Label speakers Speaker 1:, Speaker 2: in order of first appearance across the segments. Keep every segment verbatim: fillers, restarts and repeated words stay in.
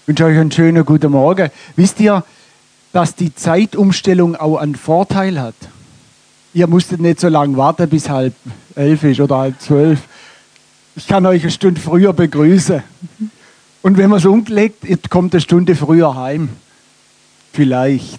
Speaker 1: Ich wünsche euch einen schönen guten Morgen. Wisst ihr, dass die Zeitumstellung auch einen Vorteil hat? Ihr musstet nicht so lange warten, bis halb elf ist oder halb zwölf. Ich kann euch eine Stunde früher begrüßen. Und wenn man es umlegt, ihr kommt eine Stunde früher heim. Vielleicht.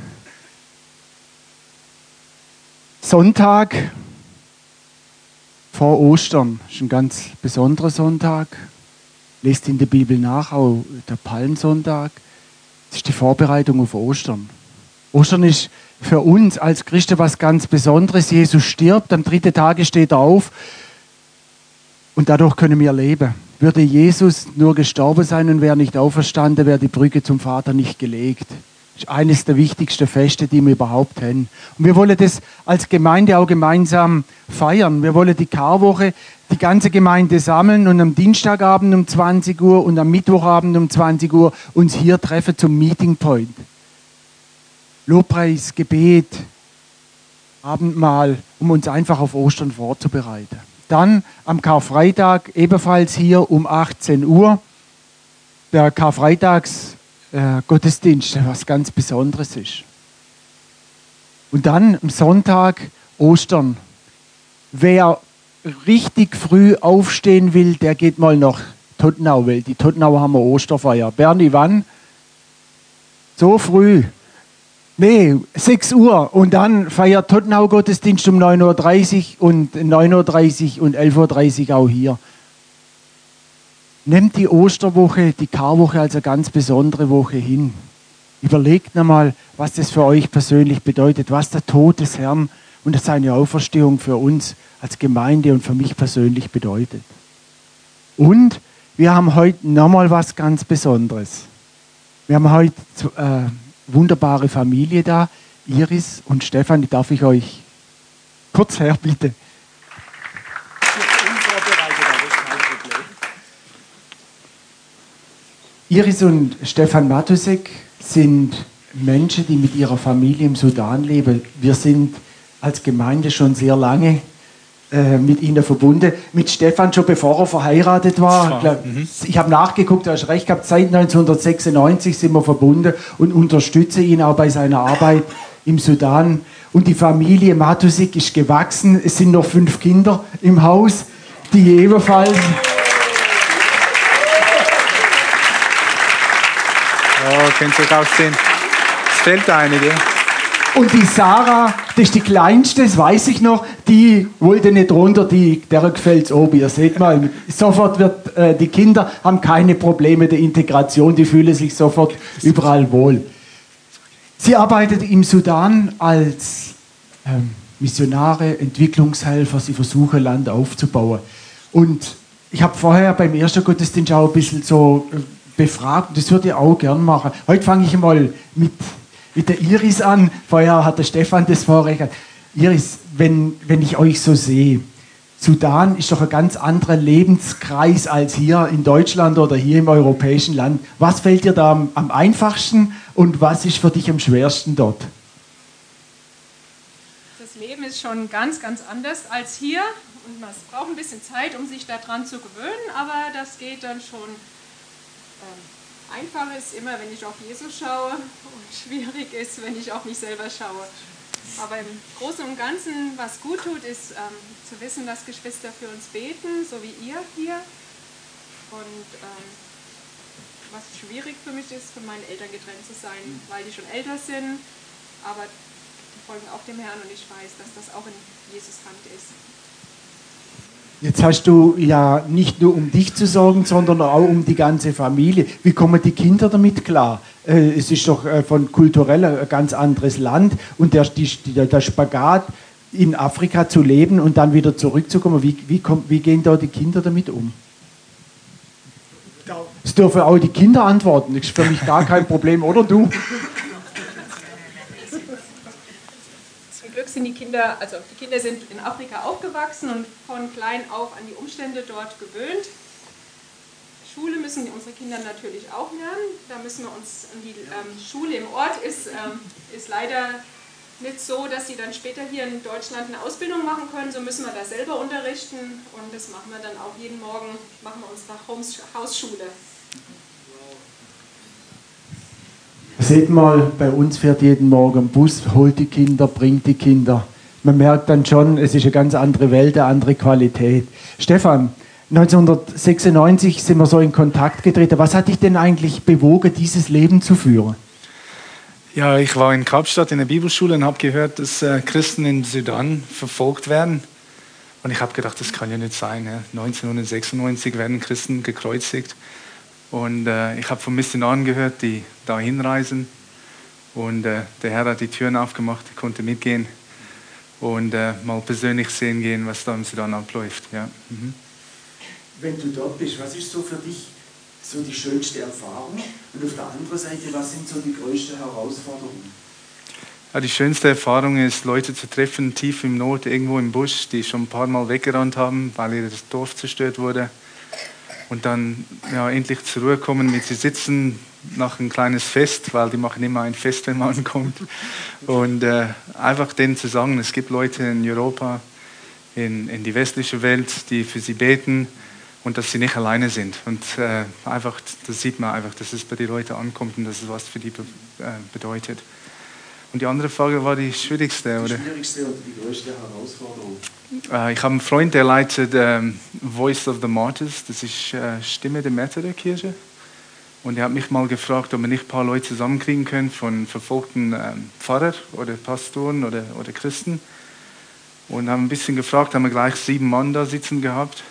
Speaker 1: Sonntag vor Ostern ist ein ganz besonderer Sonntag. Lest in der Bibel nach, auch der Palmsonntag. Das ist die Vorbereitung auf Ostern. Ostern ist für uns als Christen was ganz Besonderes. Jesus stirbt, am dritten Tage steht er auf und dadurch können wir leben. Würde Jesus nur gestorben sein und wäre nicht auferstanden, wäre die Brücke zum Vater nicht gelegt. Das ist eines der wichtigsten Feste, die wir überhaupt haben. Und wir wollen das als Gemeinde auch gemeinsam feiern. Wir wollen die Karwoche, die ganze Gemeinde sammeln und am Dienstagabend um zwanzig Uhr und am Mittwochabend um zwanzig Uhr uns hier treffen zum Meeting Point. Lobpreis, Gebet, Abendmahl, um uns einfach auf Ostern vorzubereiten. Dann am Karfreitag ebenfalls hier um achtzehn Uhr der Karfreitags äh, Gottesdienst, was ganz Besonderes ist. Und dann am Sonntag Ostern. Wer richtig früh aufstehen will, der geht mal nach Tottenau, weil die Tottenau haben wir Osterfeier. Berni, wann? So früh? Nee, sechs Uhr. Und dann feiert Tottenau Gottesdienst um neun Uhr dreißig und neun Uhr dreißig und elf Uhr dreißig auch hier. Nehmt die Osterwoche, die Karwoche als eine ganz besondere Woche hin. Überlegt nochmal, was das für euch persönlich bedeutet, was der Tod des Herrn und seine Auferstehung für uns als Gemeinde und für mich persönlich bedeutet. Und wir haben heute nochmal was ganz Besonderes. Wir haben heute eine äh, wunderbare Familie da, Iris und Stefan, die darf ich euch kurz herbitten. Iris und Stefan Matusek sind Menschen, die mit ihrer Familie im Sudan leben. Wir sind als Gemeinde schon sehr lange äh, mit ihnen verbunden. Mit Stefan schon bevor er verheiratet war. Ich, glaub, mhm. ich habe nachgeguckt, du hast recht gehabt, seit neunzehnhundertsechsundneunzig sind wir verbunden und unterstützen ihn auch bei seiner Arbeit im Sudan. Und die Familie Matusek ist gewachsen. Es sind noch fünf Kinder im Haus, die ebenfalls...
Speaker 2: Oh, könnt ihr auch sehen. Es fehlt einige.
Speaker 1: Und die Sarah, das ist die Kleinste, das weiß ich noch, die wollte nicht runter, die, der gefällt es oben. Ihr seht mal, sofort wird, äh, die Kinder haben keine Probleme der Integration, die fühlen sich sofort überall wohl. Sie arbeitet im Sudan als ähm, Missionare, Entwicklungshelfer, sie versuchen Land aufzubauen. Und ich habe vorher beim ersten Gottesdienst auch ein bisschen so... Äh, befragt. Das würde ich auch gern machen. Heute fange ich mal mit, mit der Iris an. Vorher hat der Stefan das Vorrecht. Iris, wenn, wenn ich euch so sehe, Sudan ist doch ein ganz anderer Lebenskreis als hier in Deutschland oder hier im europäischen Land. Was fällt dir da am, am einfachsten und was ist für dich am schwersten dort?
Speaker 3: Das Leben ist schon ganz, ganz anders als hier und es braucht ein bisschen Zeit, um sich daran zu gewöhnen, aber das geht dann schon. Ähm, einfach ist immer, wenn ich auf Jesus schaue und schwierig ist, wenn ich auf mich selber schaue. Aber im Großen und Ganzen, was gut tut, ist ähm, zu wissen, dass Geschwister für uns beten, so wie ihr hier. Und ähm, was schwierig für mich ist, von meinen Eltern getrennt zu sein, weil die schon älter sind, aber die folgen auch dem Herrn und ich weiß, dass das auch in Jesus' Hand ist.
Speaker 1: Jetzt hast du ja nicht nur um dich zu sorgen, sondern auch um die ganze Familie. Wie kommen die Kinder damit klar? Äh, es ist doch äh, von kulturell ein ganz anderes Land und der, die, der Spagat in Afrika zu leben und dann wieder zurückzukommen. Wie, wie, kommt, wie gehen da die Kinder damit um? Es dürfen auch die Kinder antworten. Das ist für mich gar kein Problem, oder du?
Speaker 3: Zum Glück sind die Kinder, also die Kinder sind in Afrika aufgewachsen und von klein auf an die Umstände dort gewöhnt. Schule müssen unsere Kinder natürlich auch lernen. Da müssen wir uns, die ähm, Schule im Ort ist, ähm, ist leider nicht so, dass sie dann später hier in Deutschland eine Ausbildung machen können. So müssen wir da selber unterrichten und das machen wir dann auch jeden Morgen, machen wir unsere Hausschule.
Speaker 1: Seht mal, bei uns fährt jeden Morgen ein Bus, holt die Kinder, bringt die Kinder. Man merkt dann schon, es ist eine ganz andere Welt, eine andere Qualität. Stefan, neunzehnhundertsechsundneunzig sind wir so in Kontakt getreten. Was hat dich denn eigentlich bewogen, dieses Leben zu führen?
Speaker 2: Ja, ich war in Kapstadt in der Bibelschule und habe gehört, dass äh, Christen in Sudan verfolgt werden. Und ich habe gedacht, das kann ja nicht sein. Ja. neunzehnhundertsechsundneunzig werden Christen gekreuzigt. Und äh, ich habe von Missionaren gehört, die da hinreisen. Und äh, der Herr hat die Türen aufgemacht, ich konnte mitgehen und äh, mal persönlich sehen gehen, was da im Sudan abläuft. Ja. Mhm.
Speaker 1: Wenn du dort bist, was ist so für dich so die schönste Erfahrung? Und auf der anderen Seite, was sind so die größten Herausforderungen?
Speaker 2: Ja, die schönste Erfahrung ist, Leute zu treffen, tief im Not, irgendwo im Busch, die schon ein paar Mal weggerannt haben, weil ihr das Dorf zerstört wurde. Und dann ja, endlich zur Ruhe kommen, mit sie sitzen, nach ein kleines Fest, weil die machen immer ein Fest, wenn man ankommt. Und äh, einfach denen zu sagen, es gibt Leute in Europa, in, in die westliche Welt, die für sie beten und dass sie nicht alleine sind. Und äh, einfach, das sieht man einfach, dass es bei den Leuten ankommt und dass es was für die be äh, bedeutet. Und die andere Frage war die schwierigste,
Speaker 1: die
Speaker 2: oder?
Speaker 1: Die schwierigste oder die größte Herausforderung?
Speaker 2: Äh, ich habe einen Freund, der leitet ähm, Voice of the Martyrs, das ist äh, Stimme der Märtyrer der Kirche. Und er hat mich mal gefragt, ob wir nicht ein paar Leute zusammenkriegen können von verfolgten ähm, Pfarrern oder Pastoren oder, oder Christen. Und haben ein bisschen gefragt, haben wir gleich sieben Mann da sitzen gehabt.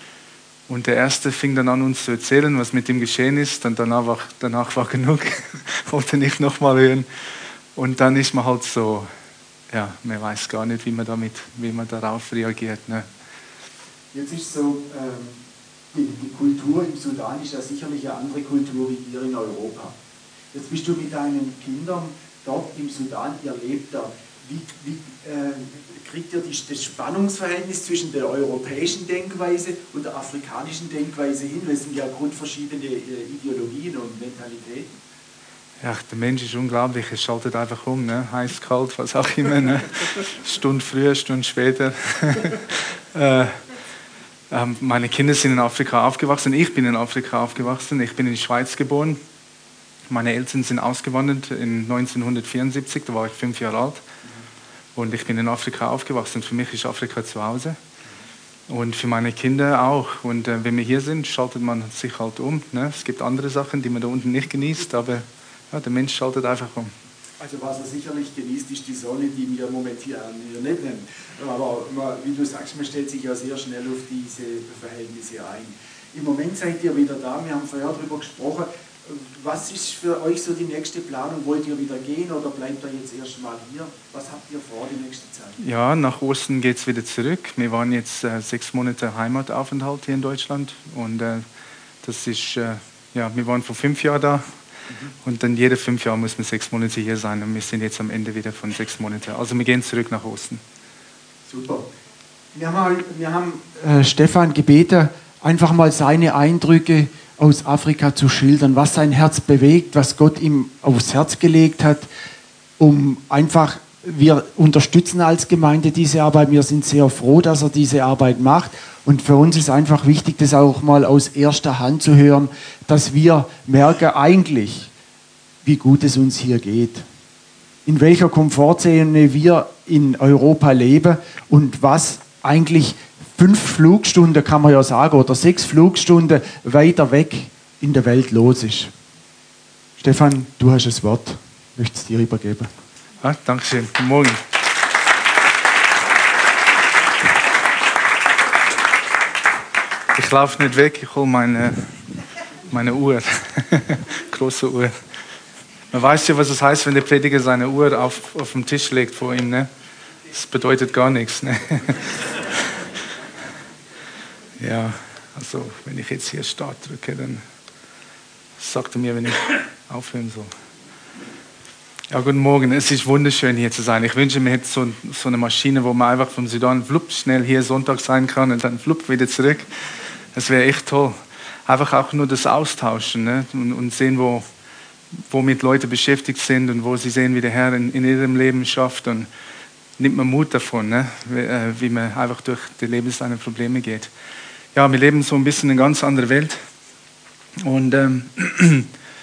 Speaker 2: Und der erste fing dann an, uns zu erzählen, was mit ihm geschehen ist. Und danach war, danach war genug, wollte nicht nochmal hören. Und dann ist man halt so, ja, man weiß gar nicht, wie man, damit, wie man darauf reagiert. Ne?
Speaker 1: Jetzt ist so, ähm, die, die Kultur im Sudan ist ja sicherlich eine andere Kultur wie hier in Europa. Jetzt bist du mit deinen Kindern dort im Sudan, ihr lebt da. Wie, wie äh, kriegt ihr die, das Spannungsverhältnis zwischen der europäischen Denkweise und der afrikanischen Denkweise hin? Das sind ja grundverschiedene äh, Ideologien und Mentalitäten.
Speaker 2: Ja, der Mensch ist unglaublich, er schaltet einfach um, ne? Heiß, kalt, was auch immer. Ne? Stunde früher, Stunde später. äh, ähm, meine Kinder sind in Afrika aufgewachsen, ich bin in Afrika aufgewachsen, ich bin in der Schweiz geboren. Meine Eltern sind ausgewandert in neunzehnhundertvierundsiebzig, da war ich fünf Jahre alt. Und ich bin in Afrika aufgewachsen, für mich ist Afrika zu Hause. Und für meine Kinder auch. Und äh, wenn wir hier sind, schaltet man sich halt um. Ne? Es gibt andere Sachen, die man da unten nicht genießt, aber ja, der Mensch schaltet einfach um.
Speaker 1: Also was er sicherlich genießt, ist die Sonne, die wir momentan hier nicht nehmen. Aber man, wie du sagst, man stellt sich ja sehr schnell auf diese Verhältnisse ein. Im Moment seid ihr wieder da, wir haben vorher darüber gesprochen. Was ist für euch so die nächste Planung? Wollt ihr wieder gehen oder bleibt ihr jetzt erst mal hier? Was habt ihr vor die nächste Zeit?
Speaker 2: Ja, nach Osten geht es wieder zurück. Wir waren jetzt äh, sechs Monate Heimataufenthalt hier in Deutschland. Und äh, das ist, äh, ja, wir waren vor fünf Jahren da. Und dann jede fünf Jahre muss man sechs Monate hier sein und wir sind jetzt am Ende wieder von sechs Monaten. Also wir gehen zurück nach Osten.
Speaker 1: Super. Wir haben, wir haben äh, Stefan gebeten, einfach mal seine Eindrücke aus Afrika zu schildern, was sein Herz bewegt, was Gott ihm aufs Herz gelegt hat, um einfach, wir unterstützen als Gemeinde diese Arbeit, wir sind sehr froh, dass er diese Arbeit macht. Und für uns ist einfach wichtig, das auch mal aus erster Hand zu hören, dass wir merken eigentlich, wie gut es uns hier geht. In welcher Komfortzone wir in Europa leben und was eigentlich fünf Flugstunden, kann man ja sagen, oder sechs Flugstunden weiter weg in der Welt los ist. Stefan, du hast das Wort. Ich möchte es dir übergeben.
Speaker 2: Ja, danke schön. Guten Morgen. Ich laufe nicht weg, ich hole meine, meine Uhr. Große Uhr. Man weiß ja, was es heißt, wenn der Prediger seine Uhr auf, auf den Tisch legt vor ihm. Ne? Das bedeutet gar nichts. Ne? Ja, also wenn ich jetzt hier Start drücke, dann sagt er mir, wenn ich aufhören soll. Ja, guten Morgen. Es ist wunderschön, hier zu sein. Ich wünsche mir jetzt so, so eine Maschine, wo man einfach vom Sudan flupp schnell hier Sonntag sein kann und dann flupp wieder zurück. Das wäre echt toll. Einfach auch nur das Austauschen, ne? und, und sehen, wo, womit Leute beschäftigt sind und wo sie sehen, wie der Herr in, in ihrem Leben schafft. Und nimmt man Mut davon, ne? wie, wie man einfach durch die Lebensseine Probleme geht. Ja, wir leben so ein bisschen in einer ganz anderen Welt. Und ähm,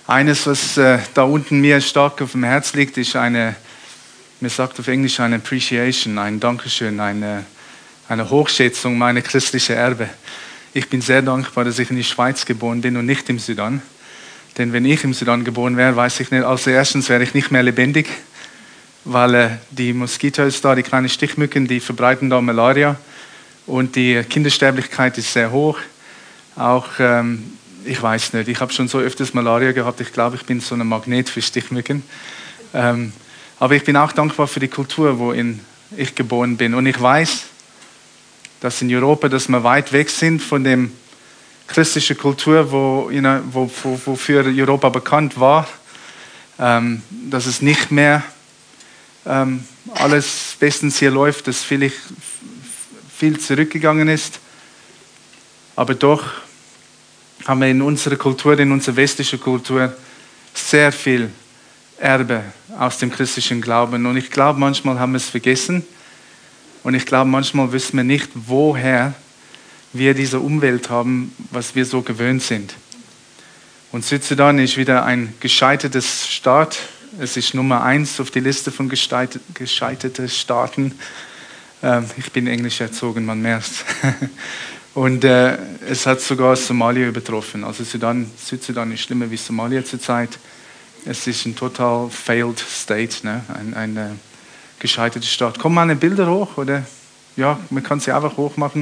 Speaker 2: Eines, was äh, da unten mir stark auf dem Herz liegt, ist eine, mir sagt auf Englisch eine Appreciation, ein Dankeschön, eine, eine Hochschätzung meiner christlichen Erbe. Ich bin sehr dankbar, dass ich in der Schweiz geboren bin und nicht im Sudan. Denn wenn ich im Sudan geboren wäre, weiß ich nicht, also erstens wäre ich nicht mehr lebendig, weil äh, die Moskitos da, die kleinen Stichmücken, die verbreiten da Malaria und die Kindersterblichkeit ist sehr hoch. Auch, ähm, ich weiß nicht, ich habe schon so öfters Malaria gehabt, ich glaube, ich bin so ein Magnet für Stichmücken. Ähm, aber ich bin auch dankbar für die Kultur, worin ich geboren bin. Und ich weiß, dass in Europa, dass wir weit weg sind von dem christliche Kultur, wo, you know, wo, wo, wofür Europa bekannt war, ähm, dass es nicht mehr ähm, alles bestens hier läuft, dass vielleicht viel zurückgegangen ist. Aber doch haben wir in unserer Kultur, in unserer westlichen Kultur, sehr viel Erbe aus dem christlichen Glauben. Und ich glaube, manchmal haben wir es vergessen. Und ich glaube, manchmal wissen wir nicht, woher wir diese Umwelt haben, was wir so gewöhnt sind. Und Südsudan ist wieder ein gescheitertes Staat. Es ist Nummer eins auf die Liste von gescheiterten Staaten. Ähm, ich bin englisch erzogen, man merkt. Und äh, es hat sogar Somalia übertroffen. Also Sudan, Südsudan ist schlimmer wie Somalia zurzeit. Es ist ein total failed state, ne? ein, ein äh, gescheiterter Staat. Kommen meine Bilder hoch? Oder? Ja, man kann sie einfach hoch machen.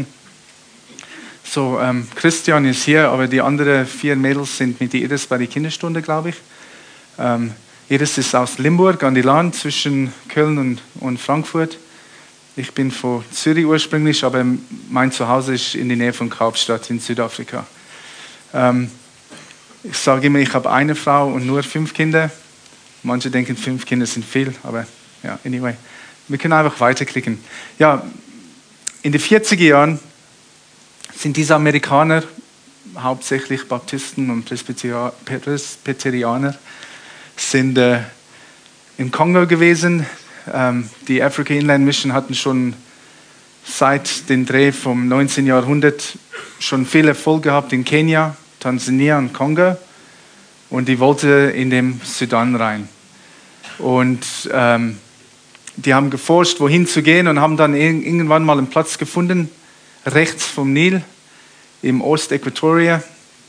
Speaker 2: So, ähm, Christian ist hier, aber die anderen vier Mädels sind mit Iris bei der Kinderstunde, glaube ich. Ähm, Iris ist aus Limburg an die Land zwischen Köln und, und Frankfurt. Ich bin von Zürich ursprünglich, aber mein Zuhause ist in der Nähe von Kapstadt in Südafrika. Ähm, ich sage immer, ich habe eine Frau und nur fünf Kinder. Manche denken, fünf Kinder sind viel, aber ja, anyway. Wir können einfach weiterklicken. Ja, in den vierziger Jahren sind diese Amerikaner, hauptsächlich Baptisten und Presbyterianer, sind äh, im Kongo gewesen. Ähm, die Africa Inland Mission hatten schon seit dem Dreh vom neunzehnten Jahrhundert schon viel Erfolg gehabt in Kenia, Tansania und Kongo. Und die wollte in den Sudan rein. Und ähm, die haben geforscht, wohin zu gehen und haben dann irgendwann mal einen Platz gefunden, rechts vom Nil im Ost-Äquatoria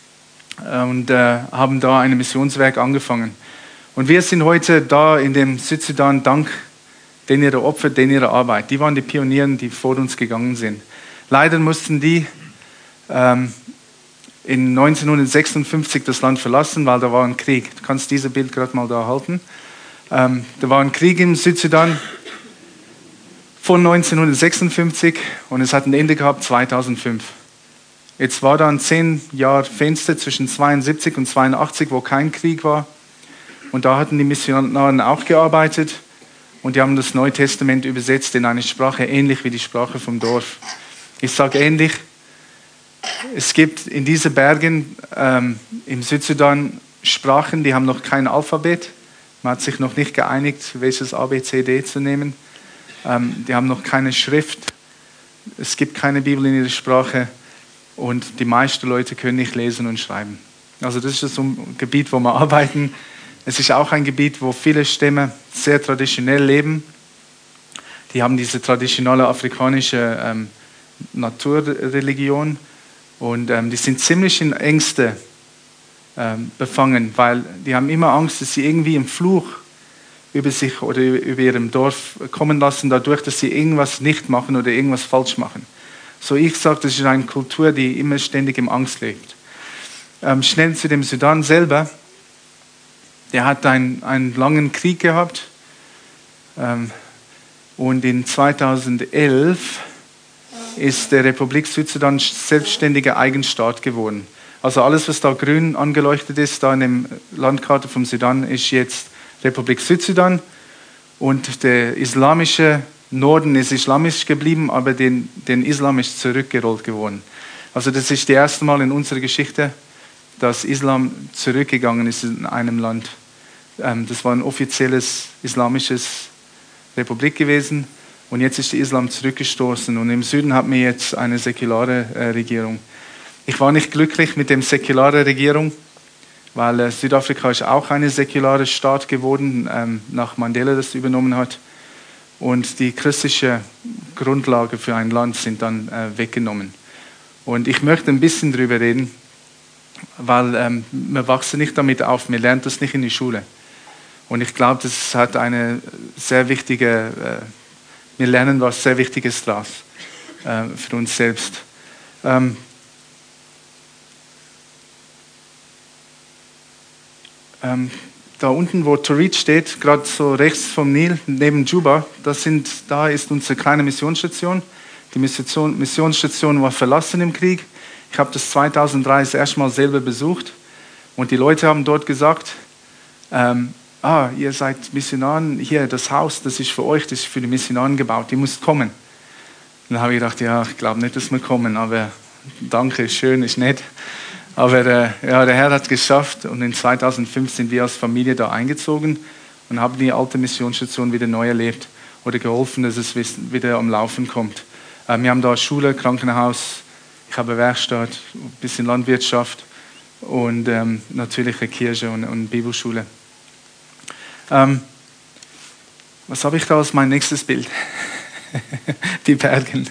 Speaker 2: und äh, haben da ein Missionswerk angefangen. Und wir sind heute da in dem Südsudan dank den ihrer Opfer, den ihrer Arbeit. Die waren die Pioniere, die vor uns gegangen sind. Leider mussten die ähm, in neunzehnhundertsechsundfünfzig das Land verlassen, weil da war ein Krieg. Du kannst dieses Bild gerade mal da halten. Ähm, da war ein Krieg im Südsudan von neunzehnhundertsechsundfünfzig und es hat ein Ende gehabt zweitausendfünf. Jetzt war da ein zehn Jahre Fenster zwischen zweiundsiebzig und zweiundachtzig, wo kein Krieg war. Und da hatten die Missionare auch gearbeitet und die haben das Neue Testament übersetzt in eine Sprache ähnlich wie die Sprache vom Dorf. Ich sage ähnlich, es gibt in diesen Bergen ähm, im Südsudan Sprachen, die haben noch kein Alphabet. Man hat sich noch nicht geeinigt, welches A, B, C, D zu nehmen. Ähm, die haben noch keine Schrift. Es gibt keine Bibel in ihrer Sprache. Und die meisten Leute können nicht lesen und schreiben. Also das ist so ein Gebiet, wo wir arbeiten. Es ist auch ein Gebiet, wo viele Stämme sehr traditionell leben. Die haben diese traditionelle afrikanische ähm, Naturreligion. Und ähm, die sind ziemlich in Ängste ähm, befangen, weil die haben immer Angst, dass sie irgendwie einen Fluch über sich oder über ihrem Dorf kommen lassen, dadurch, dass sie irgendwas nicht machen oder irgendwas falsch machen. So, ich sage, das ist eine Kultur, die immer ständig in Angst lebt. Ähm, schnell zu dem Sudan selber. Der hat einen, einen langen Krieg gehabt. Ähm, und in zweitausendelf ist der Republik Südsudan selbstständiger Eigenstaat geworden. Also alles, was da grün angeleuchtet ist, da in der Landkarte vom Sudan, ist jetzt Republik Südsudan. Und der islamische Norden ist islamisch geblieben, aber den, den Islam ist zurückgerollt geworden. Also das ist das erste Mal in unserer Geschichte, dass Islam zurückgegangen ist in einem Land. Ähm, das war ein offizielles islamisches Republik gewesen und jetzt ist der Islam zurückgestoßen und im Süden haben wir jetzt eine säkulare äh, Regierung. Ich war nicht glücklich mit der säkularen Regierung, weil äh, Südafrika ist auch ein säkularer Staat geworden, ähm, nach Mandela das übernommen hat. Und die christliche Grundlage für ein Land sind dann äh, weggenommen. Und ich möchte ein bisschen darüber reden, weil ähm, wir wachsen nicht damit auf, wir lernen das nicht in der Schule. Und ich glaube, das hat eine sehr wichtige, äh, wir lernen was sehr Wichtiges daraus äh, für uns selbst. Ähm, ähm, da unten, wo Torit steht, gerade so rechts vom Nil, neben Juba, das sind, da ist unsere kleine Missionsstation. Die Mission, Missionsstation war verlassen im Krieg. Ich habe das zweitausenddrei das erste Mal selber besucht und die Leute haben dort gesagt, ähm, ah, ihr seid Missionaren, hier das Haus, das ist für euch, das ist für die Missionaren gebaut, ihr müsst kommen. Und dann habe ich gedacht, ja, ich glaube nicht, dass wir kommen, aber danke, schön, ist nett. Aber äh, ja, der Herr hat es geschafft und in zweitausendfünf sind wir als Familie da eingezogen und haben die alte Missionsstation wieder neu erlebt oder geholfen, dass es wieder am Laufen kommt. Äh, wir haben da Schule, Krankenhaus, ich habe Werkstatt, ein bisschen Landwirtschaft und ähm, natürlich eine Kirche und, und Bibelschule. Ähm, was habe ich da als mein nächstes Bild? Die Bergen.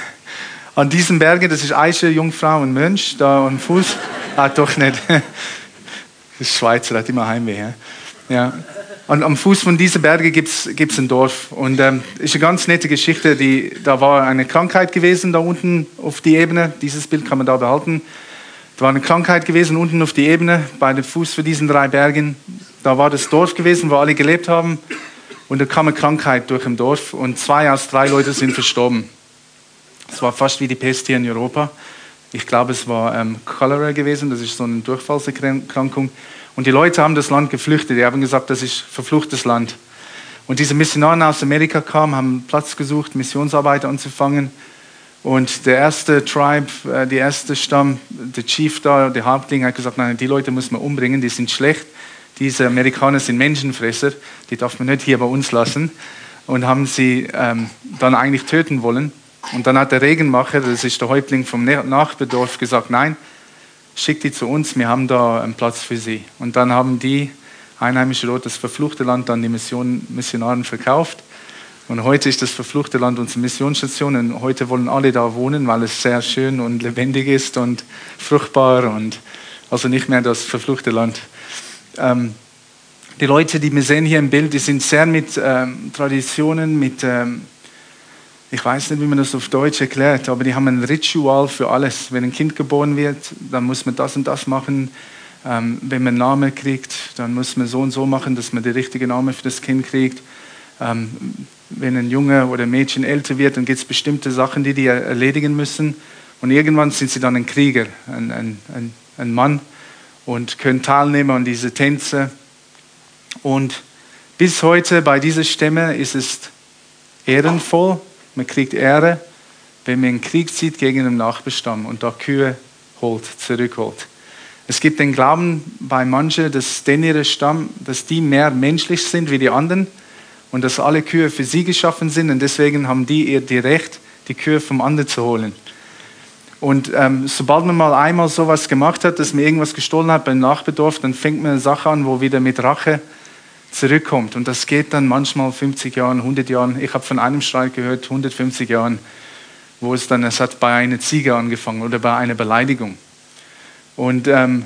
Speaker 2: An diesen Bergen, das ist Eiche, Jungfrau und Mönch, da am Fuß. Ah, doch nicht. Das ist Schweizer, hat immer Heimweh. Ja. Und am Fuß von diesen Bergen gibt es ein Dorf. Und ähm, ist eine ganz nette Geschichte. Die, da war eine Krankheit gewesen, da unten auf die Ebene. Dieses Bild kann man da behalten. Da war eine Krankheit gewesen, unten auf die Ebene, bei dem Fuß von diesen drei Bergen. Da war das Dorf gewesen, wo alle gelebt haben. Und da kam eine Krankheit durch im Dorf. Und zwei aus drei Leute sind verstorben. Es war fast wie die Pest hier in Europa. Ich glaube, es war ähm, Cholera gewesen. Das ist so eine Durchfallserkrankung. Und die Leute haben das Land geflüchtet. Die haben gesagt, das ist ein verfluchtes Land. Und diese Missionare aus Amerika kamen, haben Platz gesucht, Missionsarbeit anzufangen. Und der erste Tribe, äh, der erste Stamm, der Chief da, der Hauptling, hat gesagt, nein, die Leute muss man umbringen, die sind schlecht. Diese Amerikaner sind Menschenfresser, die darf man nicht hier bei uns lassen. Und haben sie ähm, dann eigentlich töten wollen. Und dann hat der Regenmacher, das ist der Häuptling vom Nachbardorf, gesagt, nein, schickt die zu uns, wir haben da einen Platz für sie. Und dann haben die Einheimischen dort das verfluchte Land an die Mission, Missionaren verkauft. Und heute ist das verfluchte Land unsere Missionsstation. Und heute wollen alle da wohnen, weil es sehr schön und lebendig ist und fruchtbar. Und also nicht mehr das verfluchte Land. Ähm, die Leute, die wir sehen hier im Bild, die sind sehr mit ähm, Traditionen, mit... Ähm, Ich weiß nicht, wie man das auf Deutsch erklärt, aber die haben ein Ritual für alles. Wenn ein Kind geboren wird, dann muss man das und das machen. Ähm, wenn man einen Namen kriegt, dann muss man so und so machen, dass man den richtigen Namen für das Kind kriegt. Ähm, wenn ein Junge oder ein Mädchen älter wird, dann gibt es bestimmte Sachen, die die erledigen müssen. Und irgendwann sind sie dann ein Krieger, ein, ein, ein, ein Mann und können teilnehmen an diese Tänze. Und bis heute bei dieser Stämme ist es ehrenvoll. Man kriegt Ehre, wenn man einen Krieg zieht gegen einen Nachbarstamm und da Kühe holt, zurückholt. Es gibt den Glauben bei manchen, dass denn ihre Stamm, dass die mehr menschlich sind wie die anderen und dass alle Kühe für sie geschaffen sind und deswegen haben die ihr die Recht, die Kühe vom anderen zu holen. Und ähm, sobald man mal einmal sowas gemacht hat, dass man irgendwas gestohlen hat beim Nachbardorf, dann fängt man eine Sache an, wo wieder mit Rache zurückkommt. Und das geht dann manchmal fünfzig Jahren, hundert Jahren. Ich habe von einem Streit gehört, hundertfünfzig Jahren, wo es dann, es hat bei einer Ziege angefangen oder bei einer Beleidigung. Und ähm,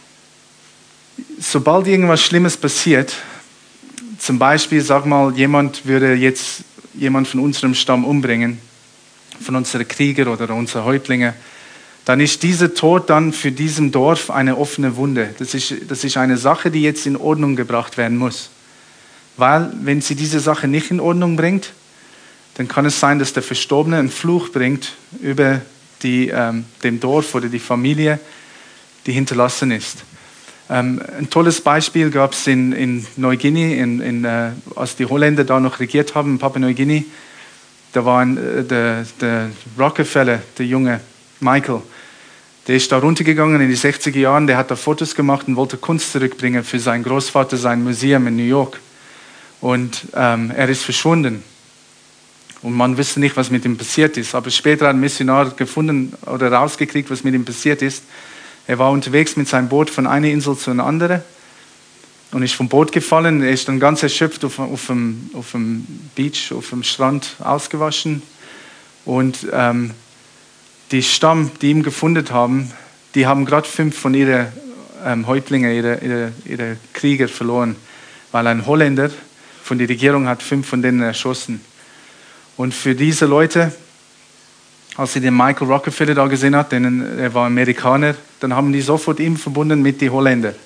Speaker 2: sobald irgendwas Schlimmes passiert, zum Beispiel, sag mal, jemand würde jetzt jemand von unserem Stamm umbringen, von unseren Krieger oder unseren Häuptlinge, dann ist dieser Tod dann für diesen Dorf eine offene Wunde. Das ist, das ist eine Sache, die jetzt in Ordnung gebracht werden muss. Weil, wenn sie diese Sache nicht in Ordnung bringt, dann kann es sein, dass der Verstorbene einen Fluch bringt über die, ähm, dem Dorf oder die Familie, die hinterlassen ist. Ähm, ein tolles Beispiel gab es in, in Neuguinea, in, in, äh, als die Holländer da noch regiert haben, in Papua-Neuguinea. Da war ein, äh, der, der Rockefeller, der junge Michael, der ist da runtergegangen in die sechziger Jahren, der hat da Fotos gemacht und wollte Kunst zurückbringen für seinen Großvater, sein Museum in New York. Und ähm, er ist verschwunden. Und man wusste nicht, was mit ihm passiert ist. Aber später hat ein Missionar gefunden oder rausgekriegt, was mit ihm passiert ist. Er war unterwegs mit seinem Boot von einer Insel zu einer anderen und ist vom Boot gefallen. Er ist dann ganz erschöpft auf, auf, dem, auf dem Beach, auf dem Strand ausgewaschen. Und ähm, die Stamm, die ihn gefunden haben, die haben gerade fünf von ihren ähm, Häuptlingen, ihre, ihre, ihre Krieger verloren, weil ein Holländer von der Regierung hat fünf von denen erschossen. Und für diese Leute, als sie den Michael Rockefeller da gesehen hat, denn er war Amerikaner, dann haben die sofort ihn verbunden mit den Holländern.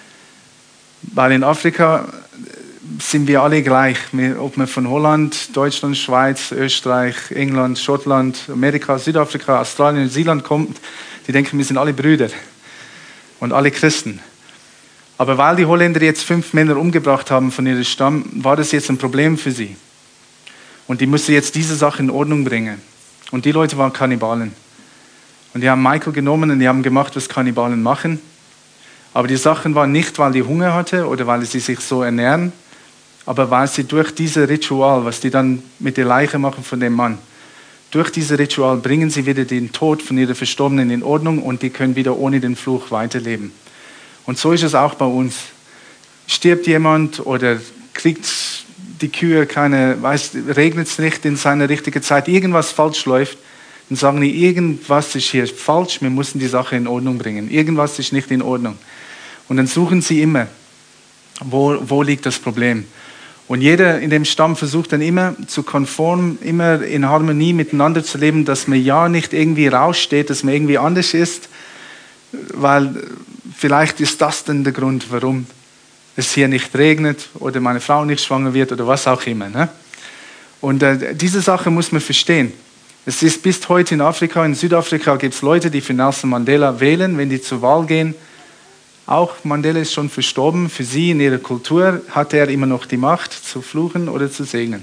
Speaker 2: Weil in Afrika sind wir alle gleich, ob man von Holland, Deutschland, Schweiz, Österreich, England, Schottland, Amerika, Südafrika, Australien, Neuseeland kommt, die denken, wir sind alle Brüder und alle Christen. Aber weil die Holländer jetzt fünf Männer umgebracht haben von ihrem Stamm, war das jetzt ein Problem für sie. Und die mussten jetzt diese Sache in Ordnung bringen. Und die Leute waren Kannibalen. Und die haben Michael genommen und die haben gemacht, was Kannibalen machen. Aber die Sachen waren nicht, weil die Hunger hatte oder weil sie sich so ernähren, aber weil sie durch dieses Ritual, was die dann mit der Leiche machen von dem Mann, durch dieses Ritual bringen sie wieder den Tod von ihren Verstorbenen in Ordnung und die können wieder ohne den Fluch weiterleben. Und so ist es auch bei uns. Stirbt jemand oder kriegt die Kühe keine, weiß, regnet es nicht in seiner richtigen Zeit, irgendwas falsch läuft, dann sagen die, irgendwas ist hier falsch, wir müssen die Sache in Ordnung bringen. Irgendwas ist nicht in Ordnung. Und dann suchen sie immer, wo, wo liegt das Problem. Und jeder in dem Stamm versucht dann immer zu konform, immer in Harmonie miteinander zu leben, dass man ja nicht irgendwie raussteht, dass man irgendwie anders ist, weil vielleicht ist das dann der Grund, warum es hier nicht regnet oder meine Frau nicht schwanger wird oder was auch immer. Ne? Und äh, diese Sache muss man verstehen. Es ist bis heute in Afrika, in Südafrika gibt es Leute, die für Nelson Mandela wählen, wenn die zur Wahl gehen. Auch Mandela ist schon verstorben. Für sie in ihrer Kultur hatte er immer noch die Macht, zu fluchen oder zu segnen.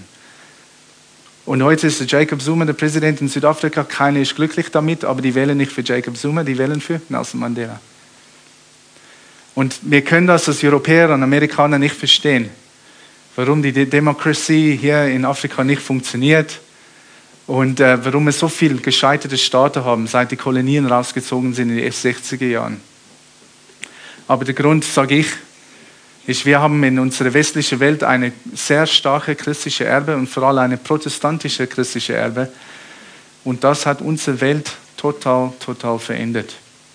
Speaker 2: Und heute ist der Jacob Zuma der Präsident in Südafrika. Keiner ist glücklich damit, aber die wählen nicht für Jacob Zuma, die wählen für Nelson Mandela. Und wir können das als Europäer und Amerikaner nicht verstehen, warum die Demokratie hier in Afrika nicht funktioniert und äh, warum wir so viele gescheiterte Staaten haben, seit die Kolonien rausgezogen sind in den sechziger Jahren. Aber der Grund, sage ich, ist, wir haben in unserer westlichen Welt eine sehr starke christliche Erbe und vor allem eine protestantische christliche Erbe. Und das hat unsere Welt total, total verändert.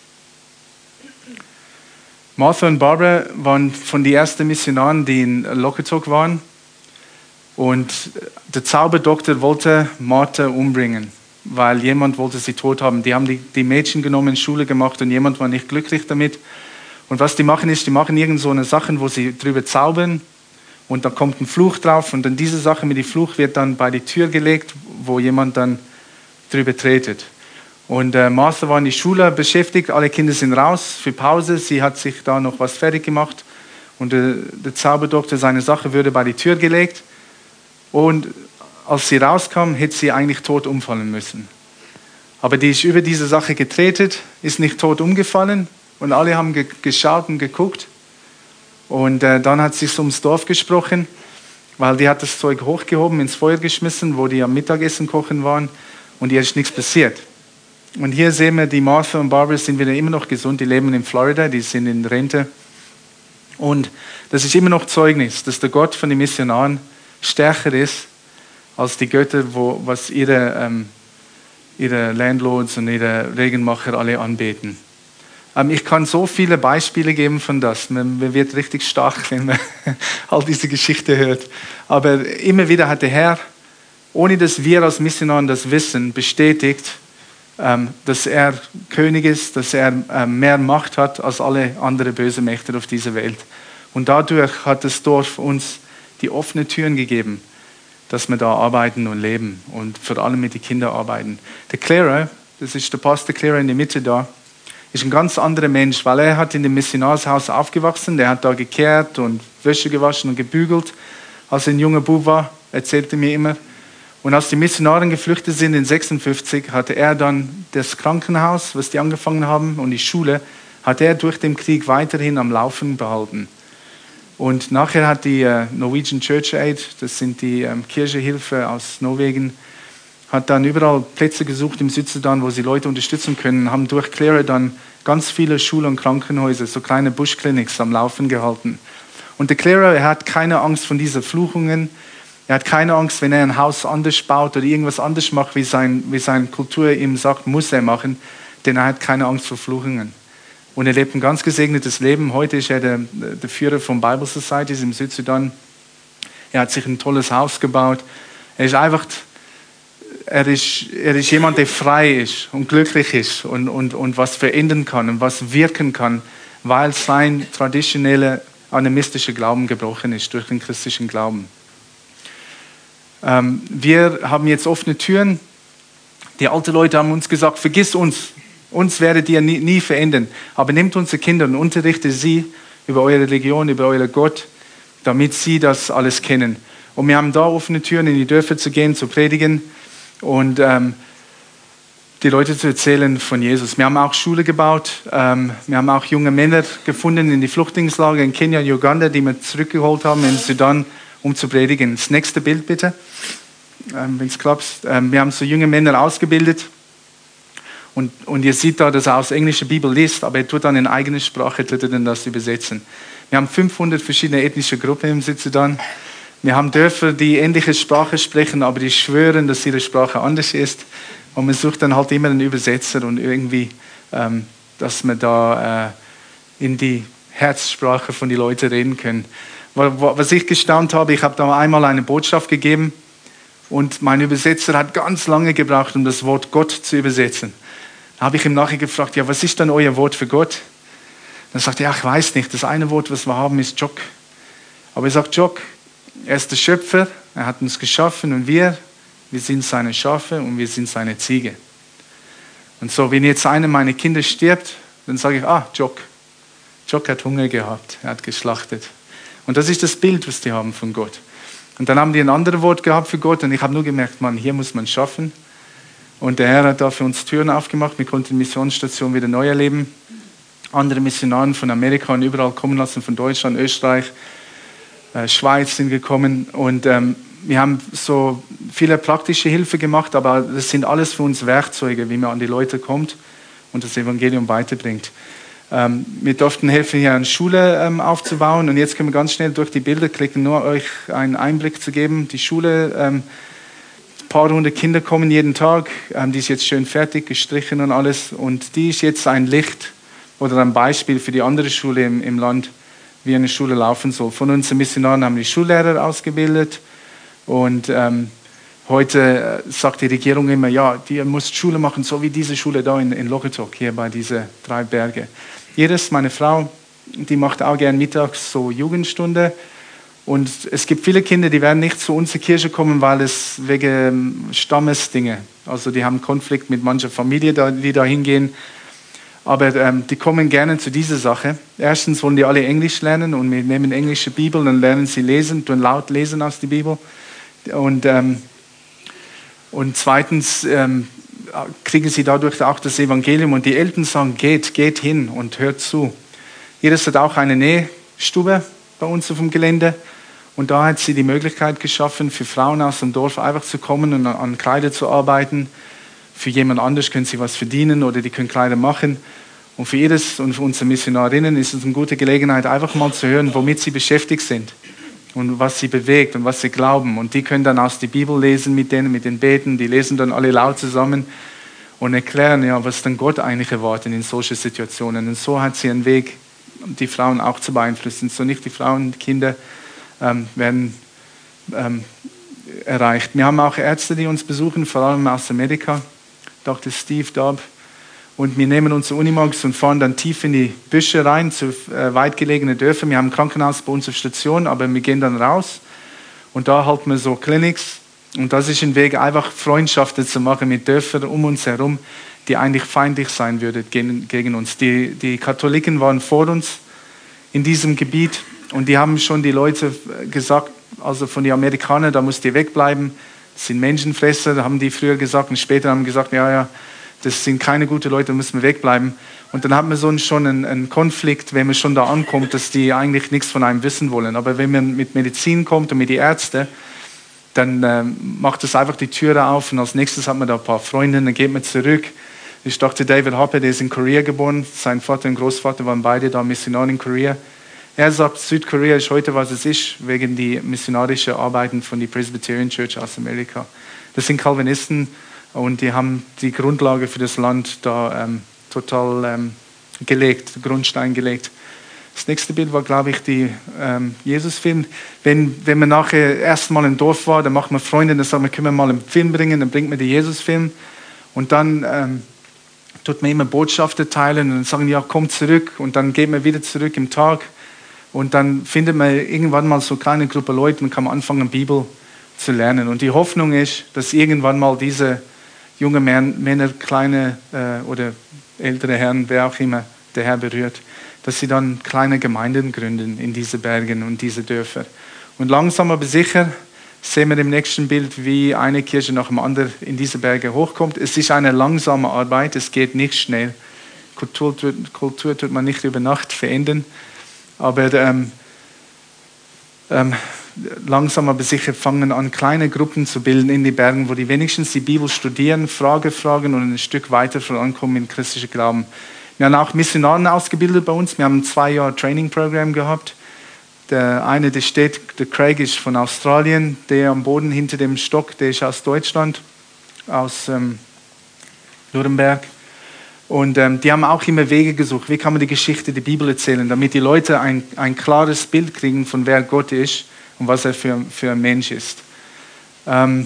Speaker 2: Martha und Barbara waren von den ersten Missionaren, die in Lokotok waren. Und der Zauberdoktor wollte Martha umbringen, weil jemand wollte sie tot haben. Die haben die, die Mädchen genommen, in Schule gemacht und jemand war nicht glücklich damit. Und was die machen ist, die machen irgend so eine Sache, wo sie drüber zaubern und da kommt ein Fluch drauf und dann diese Sache mit dem Fluch wird dann bei die Tür gelegt, wo jemand dann drüber tretet. Und äh, Martha war in die Schule beschäftigt, alle Kinder sind raus für Pause, sie hat sich da noch was fertig gemacht und äh, der Zauberdoktor, seine Sache würde bei die Tür gelegt und als sie rauskam, hätte sie eigentlich tot umfallen müssen. Aber die ist über diese Sache getretet, ist nicht tot umgefallen. Und alle haben ge- geschaut und geguckt. Und äh, dann hat sie es ums Dorf gesprochen, weil die hat das Zeug hochgehoben, ins Feuer geschmissen, wo die am Mittagessen kochen waren. Und ihr ist nichts passiert. Und hier sehen wir, die Martha und Barbara sind wieder immer noch gesund. Die leben in Florida, die sind in Rente. Und das ist immer noch Zeugnis, dass der Gott von den Missionaren stärker ist als die Götter, wo, was ihre, ähm, ihre Landlords und ihre Regenmacher alle anbeten. Ich kann so viele Beispiele geben von das. Man wird richtig stark, wenn man all diese Geschichte hört. Aber immer wieder hat der Herr, ohne dass wir als Missionaren das wissen, bestätigt, dass er König ist, dass er mehr Macht hat als alle anderen bösen Mächte auf dieser Welt. Und dadurch hat das Dorf uns die offenen Türen gegeben, dass wir da arbeiten und leben und vor allem mit den Kindern arbeiten. Der Clara, das ist der Pastor Clara in der Mitte da, ist ein ganz anderer Mensch, weil er hat in dem Missionarshaus aufgewachsen, der hat da gekehrt und Wäsche gewaschen und gebügelt, als er ein junger Bub war, erzählte mir immer. Und als die Missionaren geflüchtet sind in sechsundfünfzig, hatte er dann das Krankenhaus, was die angefangen haben, und die Schule, hat er durch den Krieg weiterhin am Laufen behalten. Und nachher hat die uh, Norwegian Church Aid, das sind die um, Kirchenhilfe aus Norwegen, hat dann überall Plätze gesucht im Südsudan, wo sie Leute unterstützen können, haben durch Clara dann ganz viele Schulen und Krankenhäuser, so kleine Buschkliniks am Laufen gehalten. Und der Clara, er hat keine Angst von diesen Fluchungen. Er hat keine Angst, wenn er ein Haus anders baut oder irgendwas anders macht, wie, sein, wie seine Kultur ihm sagt, muss er machen. Denn er hat keine Angst vor Fluchungen. Und er lebt ein ganz gesegnetes Leben. Heute ist er der, der Führer von Bible Societies im Südsudan. Er hat sich ein tolles Haus gebaut. Er ist einfach, er ist, er ist jemand, der frei ist und glücklich ist und, und, und was verändern kann und was wirken kann, weil sein traditioneller animistischer Glauben gebrochen ist durch den christlichen Glauben. Ähm, wir haben jetzt offene Türen. Die alten Leute haben uns gesagt, vergiss uns, uns werdet ihr nie, nie verändern. Aber nehmt unsere Kinder und unterrichtet sie über eure Religion, über euren Gott, damit sie das alles kennen. Und wir haben da offene Türen, in die Dörfer zu gehen, zu predigen und ähm, die Leute zu erzählen von Jesus. Wir haben auch Schule gebaut, ähm, wir haben auch junge Männer gefunden in die Flüchtlingslager in Kenia und Uganda, die wir zurückgeholt haben in Sudan, um zu predigen. Das nächste Bild bitte, ähm, wenn es klappt. Ähm, wir haben so junge Männer ausgebildet und, und ihr seht da, dass er aus englischer Bibel liest, aber er tut dann in eigener Sprache, tut er dann das übersetzen. Wir haben fünfhundert verschiedene ethnische Gruppen im Südsudan. Wir haben Dörfer, die ähnliche Sprache sprechen, aber die schwören, dass ihre Sprache anders ist. Und man sucht dann halt immer einen Übersetzer und irgendwie, ähm, dass man da äh, in die Herzsprache von den Leuten reden können. Was ich gestaunt habe, ich habe da einmal eine Botschaft gegeben und mein Übersetzer hat ganz lange gebraucht, um das Wort Gott zu übersetzen. Da habe ich ihm nachher gefragt, ja, was ist dann euer Wort für Gott? Dann sagt er, ja, ich weiß nicht, das eine Wort, was wir haben, ist Jok. Aber er sagt, Jok, er ist der Schöpfer, er hat uns geschaffen und wir, wir sind seine Schafe und wir sind seine Ziege. Und so, wenn jetzt einer meiner Kinder stirbt, dann sage ich, ah, Jok. Jok hat Hunger gehabt, er hat geschlachtet. Und das ist das Bild, was die haben von Gott. Und dann haben die ein anderes Wort gehabt für Gott und ich habe nur gemerkt, Mann, hier muss man schaffen. Und der Herr hat da für uns Türen aufgemacht, wir konnten die Missionsstation wieder neu erleben. Andere Missionare von Amerika und überall kommen lassen, von Deutschland, Österreich, äh, Schweiz sind gekommen. Und ähm, wir haben so viele praktische Hilfe gemacht, aber das sind alles für uns Werkzeuge, wie man an die Leute kommt und das Evangelium weiterbringt. Ähm, wir durften helfen, hier eine Schule ähm, aufzubauen und jetzt können wir ganz schnell durch die Bilder klicken, nur euch einen Einblick zu geben. Die Schule, ähm, ein paar hundert Kinder kommen jeden Tag, ähm, die ist jetzt schön fertig, gestrichen und alles und die ist jetzt ein Licht oder ein Beispiel für die andere Schule im, im Land, wie eine Schule laufen soll. Von unseren Missionaren haben wir Schullehrer ausgebildet und ähm, heute äh, sagt die Regierung immer, ja, ihr müsst Schule machen, so wie diese Schule da in, in Lokitok, hier bei diesen drei Bergen. Iris, meine Frau, die macht auch gern mittags so Jugendstunde und es gibt viele Kinder, die werden nicht zu uns in die Kirche kommen, weil es wegen Stammesdinge, also die haben Konflikt mit mancher Familie, die da hingehen. Aber ähm, die kommen gerne zu dieser Sache. Erstens wollen die alle Englisch lernen und wir nehmen englische Bibel, dann lernen sie lesen, tun laut lesen aus der Bibel. Und, ähm, und zweitens ähm, kriegen sie dadurch auch das Evangelium und die Eltern sagen, geht, geht hin und hört zu. Iris hat auch eine Nähstube bei uns auf dem Gelände und da hat sie die Möglichkeit geschaffen, für Frauen aus dem Dorf einfach zu kommen und an Kleider zu arbeiten. Für jemand anders können sie was verdienen oder die können Kleider machen. Und für Iris und für unsere Missionarinnen ist es eine gute Gelegenheit, einfach mal zu hören, womit sie beschäftigt sind und was sie bewegt und was sie glauben. Und die können dann aus der Bibel lesen mit denen, mit den Beten. Die lesen dann alle laut zusammen und erklären, ja, was dann Gott eigentlich erwartet in solchen Situationen. Und so hat sie einen Weg, die Frauen auch zu beeinflussen. So nicht die Frauen, die Kinder ähm, werden ähm, erreicht. Wir haben auch Ärzte, die uns besuchen, vor allem aus Amerika. Doktor Steve Dobb. Und wir nehmen unsere Unimogs und fahren dann tief in die Büsche rein, zu äh, weit gelegenen Dörfern. Wir haben ein Krankenhaus bei uns auf Station, aber wir gehen dann raus. Und da halten wir so Clinics. Und das ist ein Weg, einfach Freundschaften zu machen mit Dörfern um uns herum, die eigentlich feindlich sein würden gegen, gegen uns. Die, die Katholiken waren vor uns in diesem Gebiet und die haben schon die Leute gesagt, also von den Amerikanern, da müsst ihr wegbleiben. Das sind Menschenfresser, da haben die früher gesagt und später haben gesagt, ja, ja, das sind keine guten Leute, da müssen wir wegbleiben. Und dann hat man so schon einen, einen Konflikt, wenn man schon da ankommt, dass die eigentlich nichts von einem wissen wollen. Aber wenn man mit Medizin kommt und mit den Ärzten, dann ähm, macht es einfach die Türe auf und als nächstes hat man da ein paar Freunde, dann geht man zurück. Ich dachte, David Hoppe, der ist in Korea geboren, sein Vater und Großvater waren beide da Missionare in Korea. Er sagt, Südkorea ist heute, was es ist, wegen die missionarischen Arbeiten von der Presbyterian Church aus Amerika. Das sind Calvinisten und die haben die Grundlage für das Land da ähm, total ähm, gelegt, Grundstein gelegt. Das nächste Bild war, glaube ich, die ähm, Jesus-Film. Wenn, wenn man nachher erst mal im Dorf war, dann macht man Freunde, dann sagt man, können wir mal einen Film bringen, dann bringt man den Jesus-Film. Und dann ähm, tut man immer Botschaften teilen und dann sagen, ja, komm zurück. Und dann geht man wieder zurück im Tag. Und dann findet man irgendwann mal so eine kleine Gruppe Leute und kann man anfangen, Bibel zu lernen. Und die Hoffnung ist, dass irgendwann mal diese jungen Männer, kleine äh, oder ältere Herren, wer auch immer der Herr berührt, dass sie dann kleine Gemeinden gründen in diese Bergen und diese Dörfer. Und langsam aber sicher sehen wir im nächsten Bild, wie eine Kirche nach dem anderen in diese Berge hochkommt. Es ist eine langsame Arbeit, es geht nicht schnell. Kultur, Kultur tut man nicht über Nacht verändern. Aber ähm, ähm, langsam aber sicher fangen an, kleine Gruppen zu bilden in den Bergen, wo die wenigstens die Bibel studieren, Frage fragen und ein Stück weiter vorankommen im christlichen Glauben. Wir haben auch Missionaren ausgebildet bei uns. Wir haben ein zwei Jahre Training-Programm gehabt. Der eine, der steht, der Craig ist von Australien, der am Boden hinter dem Stock, der ist aus Deutschland, aus ähm, Nürnberg. Und ähm, die haben auch immer Wege gesucht, wie kann man die Geschichte der Bibel erzählen, damit die Leute ein, ein klares Bild kriegen, von wer Gott ist und was er für, für ein Mensch ist. Ähm,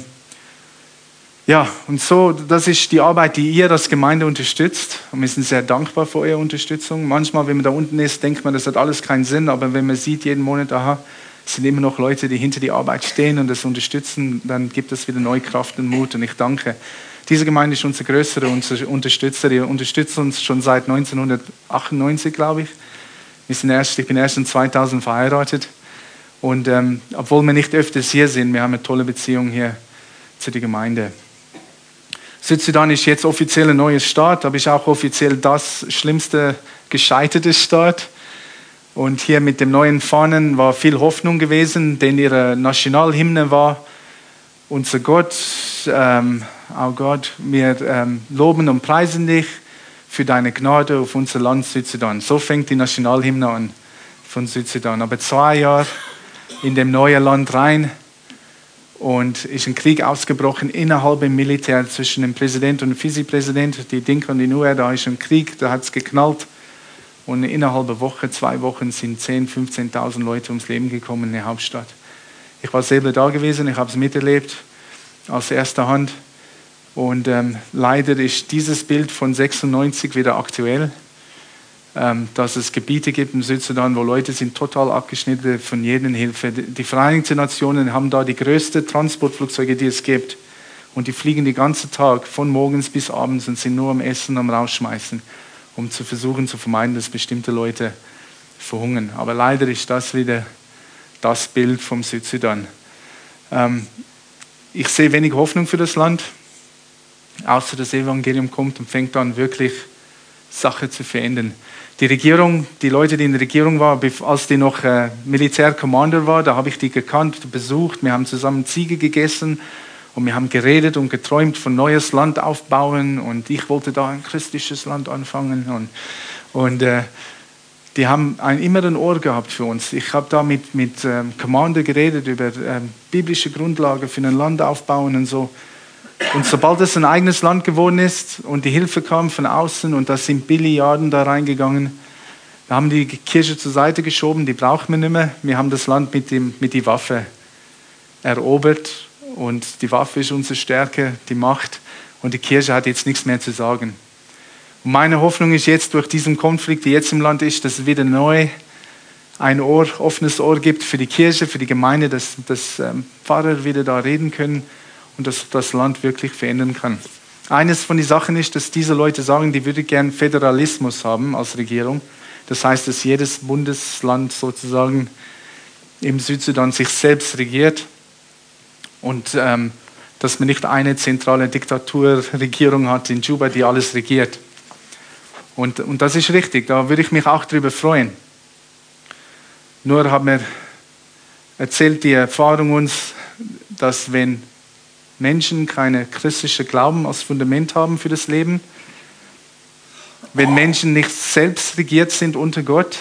Speaker 2: ja, und so, das ist die Arbeit, die ihr als Gemeinde unterstützt. Und wir sind sehr dankbar für eure Unterstützung. Manchmal, wenn man da unten ist, denkt man, das hat alles keinen Sinn, aber wenn man sieht jeden Monat, aha, es sind immer noch Leute, die hinter die Arbeit stehen und das unterstützen, dann gibt es wieder neue Kraft und Mut. Und ich danke. Diese Gemeinde ist unsere größere Unterstützer. Ihr unterstützt uns schon seit neunzehnhundertachtundneunzig, glaube ich. Wir sind erst, ich bin erst in zweitausend verheiratet. Und ähm, obwohl wir nicht öfters hier sind, wir haben eine tolle Beziehung hier zu der Gemeinde. Südsudan ist jetzt offiziell ein neuer Staat, aber ist auch offiziell das schlimmste gescheiterte Staat. Und hier mit dem neuen Fahnen war viel Hoffnung gewesen, denn ihre Nationalhymne war: Unser Gott, ähm, oh Gott, wir ähm, loben und preisen dich für deine Gnade auf unser Land Südsudan. So fängt die Nationalhymne an von Südsudan. Aber zwei Jahre in dem neuen Land rein und ist ein Krieg ausgebrochen innerhalb im Militär zwischen dem Präsident und dem Vizepräsident. Die Dinka und die Nuer, da ist ein Krieg, da hat es geknallt. Und innerhalb einer Woche, zwei Wochen sind zehntausend, fünfzehntausend Leute ums Leben gekommen in der Hauptstadt. Ich war selber da gewesen, ich habe es miterlebt aus erster Hand. Und ähm, leider ist dieses Bild von sechsundneunzig wieder aktuell, ähm, dass es Gebiete gibt im Südsudan, wo Leute sind total abgeschnitten von jeder Hilfe. Die Vereinigten Nationen haben da die größten Transportflugzeuge, die es gibt. Und die fliegen den ganzen Tag von morgens bis abends und sind nur am Essen, am Rausschmeißen, um zu versuchen zu vermeiden, dass bestimmte Leute verhungern. Aber leider ist das wieder das Bild vom Südsudan. Ähm, ich sehe wenig Hoffnung für das Land, außer das Evangelium kommt und fängt an, wirklich Sachen zu verändern. Die Regierung, die Leute, die in der Regierung waren, als die noch äh, Militärkommander war, da habe ich die gekannt, besucht, wir haben zusammen Ziege gegessen und wir haben geredet und geträumt von neues Land aufbauen und ich wollte da ein christliches Land anfangen und, und äh, die haben ein, immer ein Ohr gehabt für uns. Ich habe da mit, mit ähm, Commander geredet über ähm, biblische Grundlagen für ein Land aufbauen und so. Und sobald es ein eigenes Land geworden ist und die Hilfe kam von außen und da sind Billiarden da reingegangen, da haben die Kirche zur Seite geschoben, die brauchen wir nicht mehr. Wir haben das Land mit, dem, mit der Waffe erobert und die Waffe ist unsere Stärke, die Macht und die Kirche hat jetzt nichts mehr zu sagen. Und meine Hoffnung ist jetzt durch diesen Konflikt, der jetzt im Land ist, dass es wieder neu ein Ohr, offenes Ohr gibt für die Kirche, für die Gemeinde, dass, dass ähm, Pfarrer wieder da reden können und dass das Land wirklich verändern kann. Eines von den Sachen ist, dass diese Leute sagen, die würden gern Föderalismus haben als Regierung. Das heißt, dass jedes Bundesland sozusagen im Südsudan sich selbst regiert und ähm, dass man nicht eine zentrale Diktaturregierung hat in Juba, die alles regiert. Und, und das ist richtig, da würde ich mich auch darüber freuen. Nur haben wir erzählt die Erfahrung uns, dass wenn Menschen keine christliche Glauben als Fundament haben für das Leben, wenn Menschen nicht selbst regiert sind unter Gott,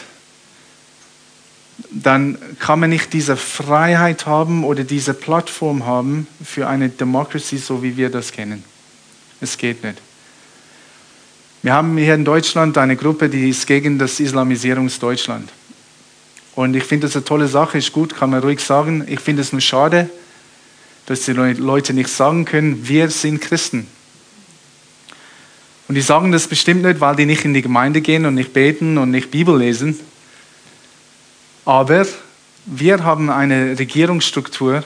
Speaker 2: dann kann man nicht diese Freiheit haben oder diese Plattform haben für eine Democracy, so wie wir das kennen. Es geht nicht. Wir haben hier in Deutschland eine Gruppe, die ist gegen das Islamisierungsdeutschland. Und ich finde das eine tolle Sache, ist gut, kann man ruhig sagen. Ich finde es nur schade, dass die Leute nicht sagen können, wir sind Christen. Und die sagen das bestimmt nicht, weil die nicht in die Gemeinde gehen und nicht beten und nicht Bibel lesen. Aber wir haben eine Regierungsstruktur,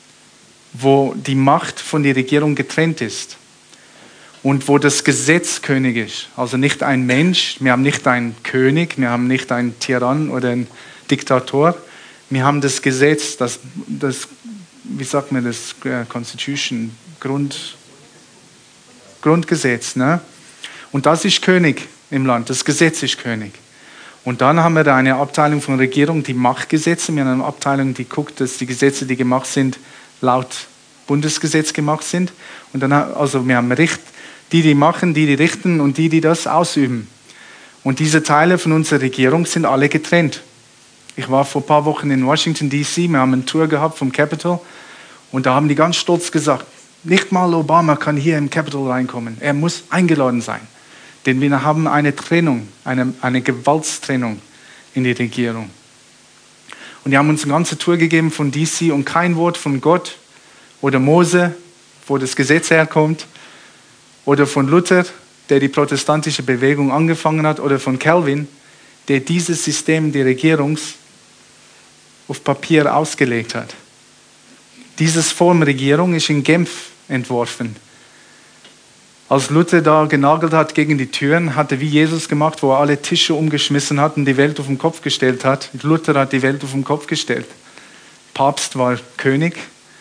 Speaker 2: wo die Macht von der Regierung getrennt ist. Und wo das Gesetz König ist. Also nicht ein Mensch, wir haben nicht einen König, wir haben nicht einen Tyrann oder einen Diktator. Wir haben das Gesetz, das, das wie sagt man das, Constitution, Grund, Grundgesetz. Ne? Und das ist König im Land, das Gesetz ist König. Und dann haben wir da eine Abteilung von Regierung, die macht Gesetze. Wir haben eine Abteilung, die guckt, dass die Gesetze, die gemacht sind, laut Bundesgesetz gemacht sind. Und dann, also wir haben Richt, die, die machen, die, die richten und die, die das ausüben. Und diese Teile von unserer Regierung sind alle getrennt. Ich war vor ein paar Wochen in Washington D C, wir haben eine Tour gehabt vom Capitol und da haben die ganz stolz gesagt, nicht mal Obama kann hier im Capitol reinkommen, er muss eingeladen sein. Denn wir haben eine Trennung, eine, eine Gewaltstrennung in der Regierung. Und die haben uns eine ganze Tour gegeben von D C und kein Wort von Gott oder Mose, wo das Gesetz herkommt, oder von Luther, der die protestantische Bewegung angefangen hat, oder von Calvin, der dieses System der Regierung auf Papier ausgelegt hat. Dieses Form Regierung ist in Genf entworfen. Als Luther da genagelt hat gegen die Türen, hat er wie Jesus gemacht, wo er alle Tische umgeschmissen hat und die Welt auf den Kopf gestellt hat. Luther hat die Welt auf den Kopf gestellt. Papst war König.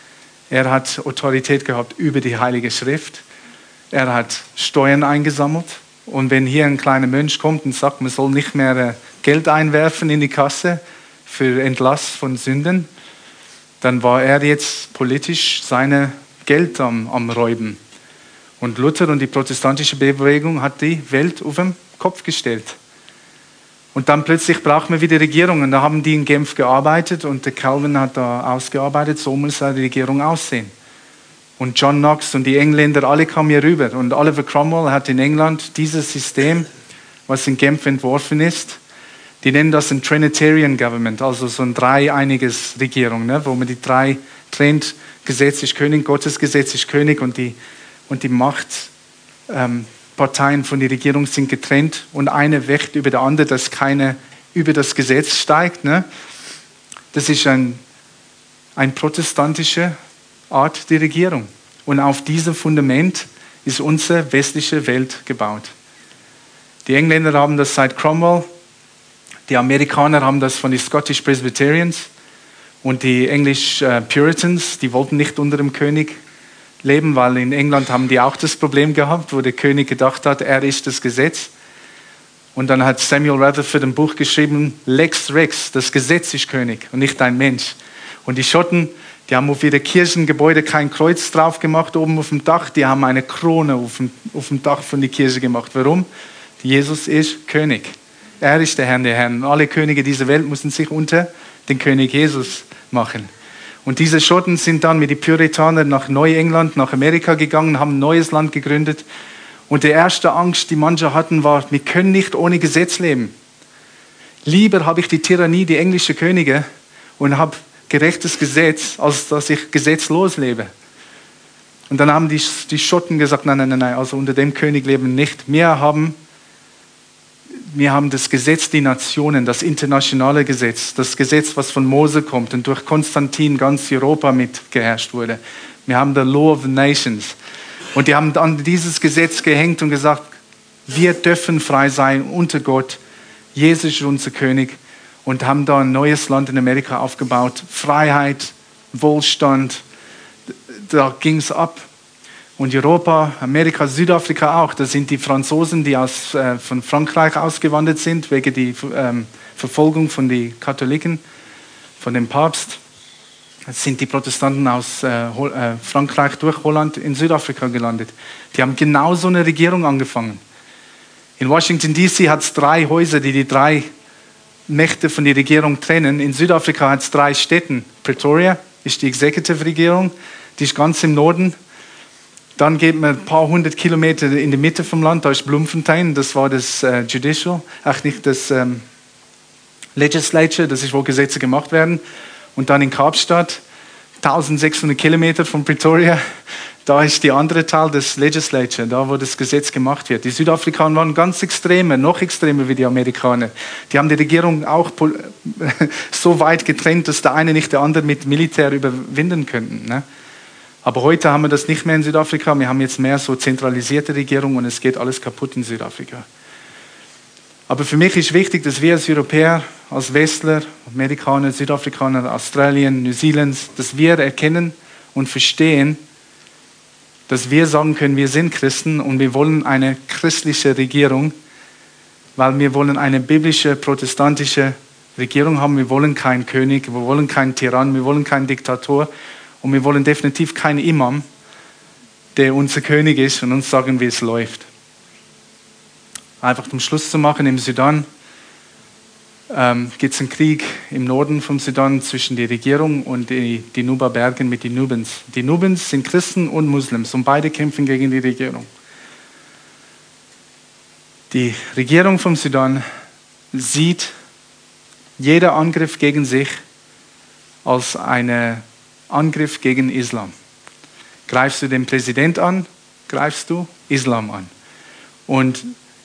Speaker 2: Er hat Autorität gehabt über die Heilige Schrift. Er hat Steuern eingesammelt. Und wenn hier ein kleiner Mönch kommt und sagt, man soll nicht mehr Geld einwerfen in die Kasse für Entlass von Sünden, dann war er jetzt politisch seine Geld am, am Räuben. Und Luther und die protestantische Bewegung hat die Welt auf den Kopf gestellt. Und dann plötzlich braucht man wieder Regierungen. Da haben die in Genf gearbeitet und der Calvin hat da ausgearbeitet, so muss eine Regierung aussehen. Und John Knox und die Engländer, alle kamen hier rüber. Und Oliver Cromwell hat in England dieses System, was in Genf entworfen ist, die nennen das ein Trinitarian Government, also so ein dreieiniges Regierung, ne, wo man die drei trennt, Gesetz ist König, Gottes Gesetz ist König und die, und die Machtparteien ähm, von der Regierung sind getrennt und eine wächt über der andere, dass keine über das Gesetz steigt. Ne. Das ist ein, ein protestantische Art der Regierung. Und auf diesem Fundament ist unsere westliche Welt gebaut. Die Engländer haben das seit Cromwell, die Amerikaner haben das von den Scottish Presbyterians und die English äh, Puritans, die wollten nicht unter dem König leben, weil in England haben die auch das Problem gehabt, wo der König gedacht hat, er ist das Gesetz. Und dann hat Samuel Rutherford ein Buch geschrieben, Lex Rex, das Gesetz ist König und nicht ein Mensch. Und die Schotten, die haben auf ihre Kirchengebäude kein Kreuz drauf gemacht, oben auf dem Dach. Die haben eine Krone auf dem, auf dem Dach von der Kirche gemacht. Warum? Jesus ist König. Er ist der Herr der Herren. Alle Könige dieser Welt mussten sich unter den König Jesus machen. Und diese Schotten sind dann mit den Puritanern nach Neuengland, nach Amerika gegangen, haben ein neues Land gegründet. Und die erste Angst, die manche hatten, war, wir können nicht ohne Gesetz leben. Lieber habe ich die Tyrannie, die englischen Könige, und habe gerechtes Gesetz, als dass ich gesetzlos lebe. Und dann haben die, die Schotten gesagt, nein, nein, nein, also unter dem König leben nicht. Wir haben, wir haben das Gesetz der Nationen, das internationale Gesetz, das Gesetz, was von Mose kommt und durch Konstantin ganz Europa mitgeherrscht wurde. Wir haben the Law of the Nations. Und die haben an dieses Gesetz gehängt und gesagt, wir dürfen frei sein unter Gott. Jesus ist unser König. Und haben da ein neues Land in Amerika aufgebaut. Freiheit, Wohlstand, da ging es ab. Und Europa, Amerika, Südafrika auch. Das sind die Franzosen, die aus, äh, von Frankreich ausgewandert sind, wegen der ähm, Verfolgung von den Katholiken, von dem Papst. sind die Protestanten aus äh, äh, Frankreich durch Holland in Südafrika gelandet. Die haben genau so eine Regierung angefangen. In Washington D C hat es drei Häuser, die die drei Mächte von der Regierung trennen. In Südafrika hat es drei Städte. Pretoria ist die Executive-Regierung, die ist ganz im Norden. Dann geht man ein paar hundert Kilometer in die Mitte vom Land, da ist Bloemfontein, das war das äh, Judicial, ach nicht das ähm, Legislature, das ist, wo Gesetze gemacht werden. Und dann in Kaapstad, eintausendsechshundert Kilometer von Pretoria, da ist die andere Teil des Legislature, da wo das Gesetz gemacht wird. Die Südafrikaner waren ganz extremer, noch extremer wie die Amerikaner. Die haben die Regierung auch so weit getrennt, dass der eine nicht der andere mit Militär überwinden könnten. Ne? Aber heute haben wir das nicht mehr in Südafrika. Wir haben jetzt mehr so zentralisierte Regierung und es geht alles kaputt in Südafrika. Aber für mich ist wichtig, dass wir als Europäer, als Westler, Amerikaner, Südafrikaner, Australien, Neuseeland, dass wir erkennen und verstehen, dass wir sagen können, wir sind Christen und wir wollen eine christliche Regierung, weil wir wollen eine biblische, protestantische Regierung haben. Wir wollen keinen König, wir wollen keinen Tyrann, wir wollen keinen Diktator und wir wollen definitiv keinen Imam, der unser König ist und uns sagen, wie es läuft. Einfach zum Schluss zu machen, im Sudan ähm, gibt es einen Krieg im Norden vom Sudan zwischen der Regierung und die, die Nuba-Bergen mit den Nubens. Die Nubens sind Christen und Muslims und beide kämpfen gegen die Regierung. Die Regierung vom Sudan sieht jeder Angriff gegen sich als einen Angriff gegen Islam. Greifst du den Präsident an, greifst du Islam an. Und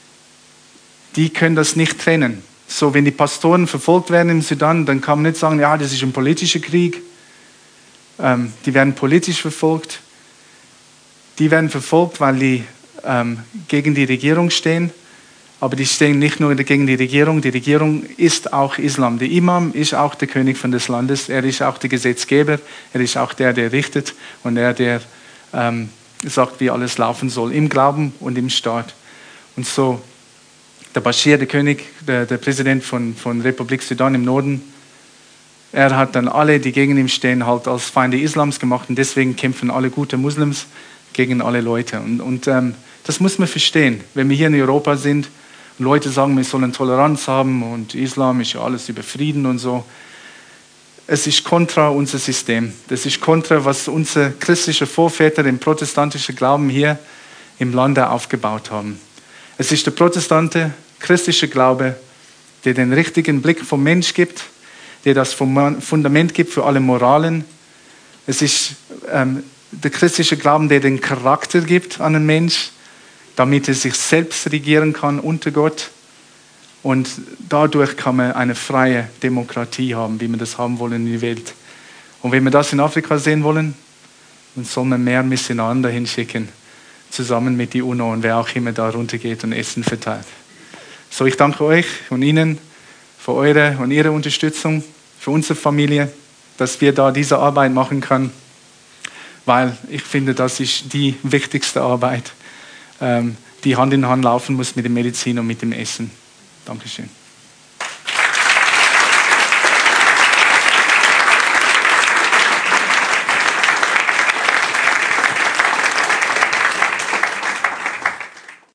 Speaker 2: die können das nicht trennen. So, wenn die Pastoren verfolgt werden im Sudan, dann kann man nicht sagen, ja, das ist ein politischer Krieg. Ähm, die werden politisch verfolgt. Die werden verfolgt, weil die ähm, gegen die Regierung stehen. Aber die stehen nicht nur gegen die Regierung. Die Regierung ist auch Islam. Der Imam ist auch der König von des Landes. Er ist auch der Gesetzgeber. Er ist auch der, der richtet und der, der ähm, sagt, wie alles laufen soll im Glauben und im Staat. Und so der Bashir, der König, der, der Präsident von, von Republik Sudan im Norden, er hat dann alle, die gegen ihn stehen, halt als Feinde Islams gemacht und deswegen kämpfen alle gute Muslims gegen alle Leute. Und, und ähm, das muss man verstehen. Wenn wir hier in Europa sind und Leute sagen, wir sollen Toleranz haben und Islam ist ja alles über Frieden und so, es ist kontra unser System. Das ist kontra, was unsere christlichen Vorväter im protestantischen Glauben hier im Lande aufgebaut haben. Es ist der protestante, christliche Glaube, der den richtigen Blick vom Mensch gibt, der das Fundament gibt für alle Moralen. Es ist ähm, der christliche Glauben, der den Charakter gibt an den Mensch, damit er sich selbst regieren kann unter Gott. Und dadurch kann man eine freie Demokratie haben, wie wir das haben wollen in der Welt. Und wenn wir das in Afrika sehen wollen, dann soll man mehr Missionare dahin schicken, zusammen mit der UNO und wer auch immer da runtergeht und Essen verteilt. So, ich danke euch und Ihnen für eure und Ihre Unterstützung, für unsere Familie, dass wir da diese Arbeit machen können, weil ich finde, das ist die wichtigste Arbeit, die Hand in Hand laufen muss mit der Medizin und mit dem Essen. Dankeschön.